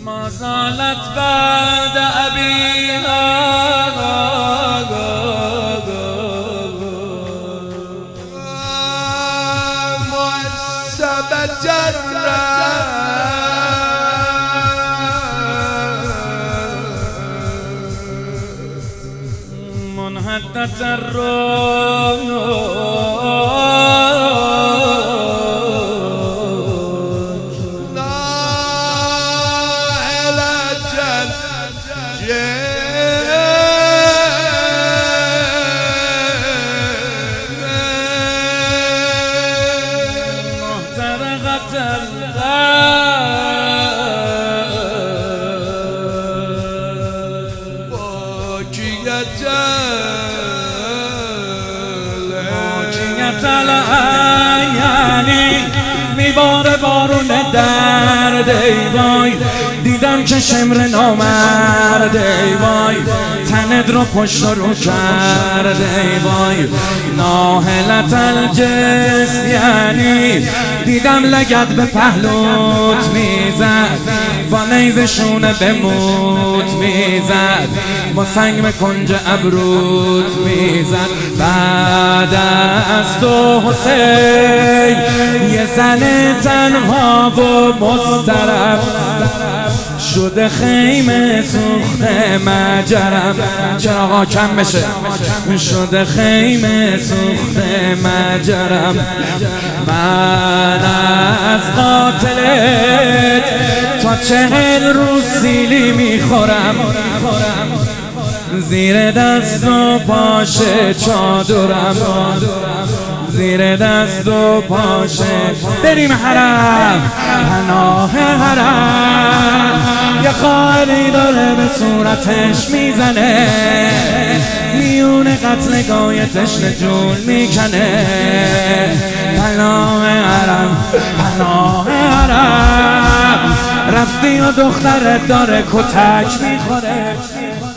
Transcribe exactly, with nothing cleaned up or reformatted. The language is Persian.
ما زالت بعد أبيها معصبة منحدة الروح یعنی میباره بارون درد ای وای دیدم که شمر نامرد ای وای تنت رو پشت رو کرد ای وای ناهلت الجسم یعنی دیدم لگد به پهلوت میزد با نیزشونه به موت میزد با سنگ به کنج ابروت میزد بعد از تو حسین یه زن تنها و مضطرب شده خیمه سوخته مجرم چراغا کم بشه شده خیمه سوخته مجرم من از قاتلت تا چهل روز سیلی میخورم زیر دست و پاشه چادرم زیر دست و پاشه بریم حرم پناه حرم یه خواهری داره به صورتش میزنه میونه قتلگاه تشنه جون میکنه پناه حرم پناه حرم رفتی و دخترت داره کتک میخوره